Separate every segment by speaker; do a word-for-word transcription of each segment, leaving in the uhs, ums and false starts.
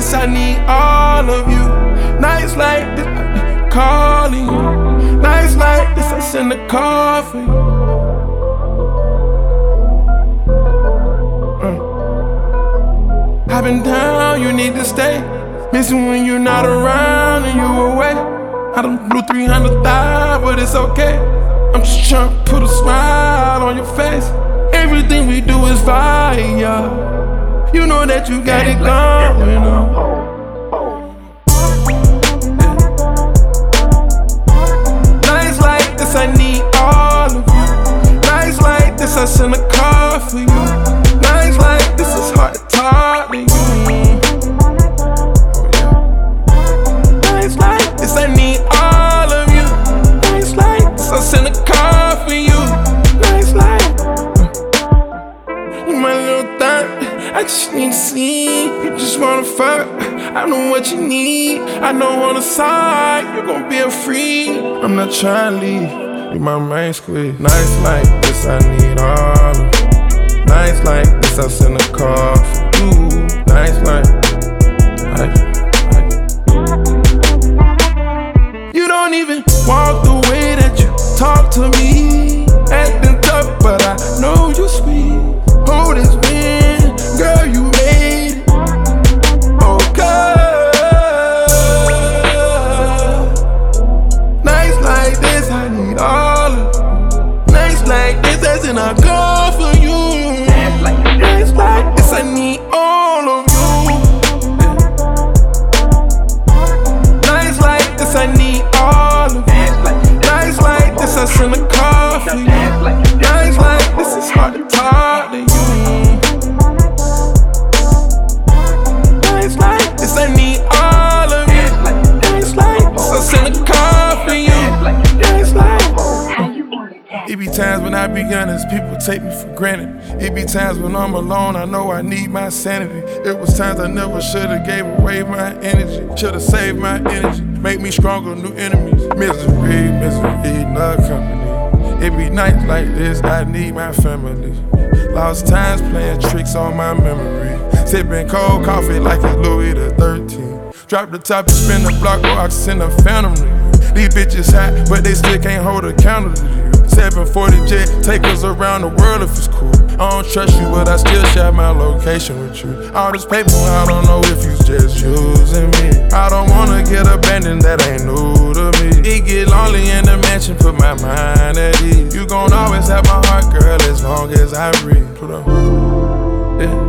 Speaker 1: this, I need all of you. Nights like this, I be calling you. Nights like this, I send a call for you. uh. I've been down, you need to stay. Missing when you're not around and you away. I done blew three hundred thousand, but it's okay. I'm just trying to put a smile on your face. Everything we do is fire. You know that you got it going on. Nights like this, I need all of you. Nights like this, I send a call for you. Nights like this, it's hard to talk to you. Nights like this, I need all of you. Nights like this, I send a call for you. Nights like you my little thing, I just need to see. You just wanna fuck, I know what you need. I know on the side, you gon' be a free. I'm not trying to leave, you my main squeeze. Nights like this, I need all of you. Nights like this, I send a call for you. Nights like, like, like. You don't even walk the way that you talk to me. Acting tough, but I know you sweet. Hold this man, girl, you made it. Oh God. Nights like this, I need all of you. Nights like this, as in I go for you. Nights like this, I need all of you. Nights like this, I need all of you. Nights like this, I send a call for you. Nights like this, it's hard to talk to you. Nights like this, I need all of you. Nights like this, I send a call for you. Nights like
Speaker 2: It be times when I be honest, people take me for granted. It be times when I'm alone, I know I need my sanity. It was times I never should've gave away my energy. Should've saved my energy, make me stronger, new enemies. Misery, misery, no company. It be nights like this, I need my family. Lost times playing tricks on my memory. Sipping cold coffee like it's Louis the thirteenth. Drop the top and spin the block, or I send a phantom to you. These bitches hot, but they still can't hold a candle to you. seven forty jet, take us around the world if it's cool. I don't trust you, but I still share my location with you. All this paper, I don't know if you just using me. I don't wanna get abandoned, that ain't new to me. It get lonely in the mansion, put my mind at ease. You gon' always have my heart, girl, as long as I breathe. Put up. Yeah.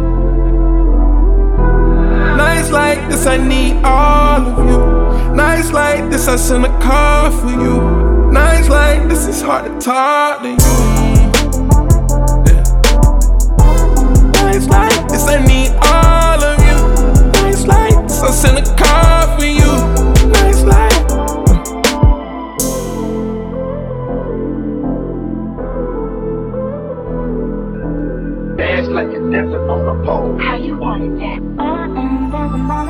Speaker 1: nights like this, I need all of you. Nights like this, I send a call for you. Nights like this, it's hard to talk to you. Yeah. Nights like this, I need all of you. Nights like this, I send a call for you. Nights like
Speaker 3: dance like you're dancing on the pole.
Speaker 4: How you want it, that? Uh-uh, doesn't matter.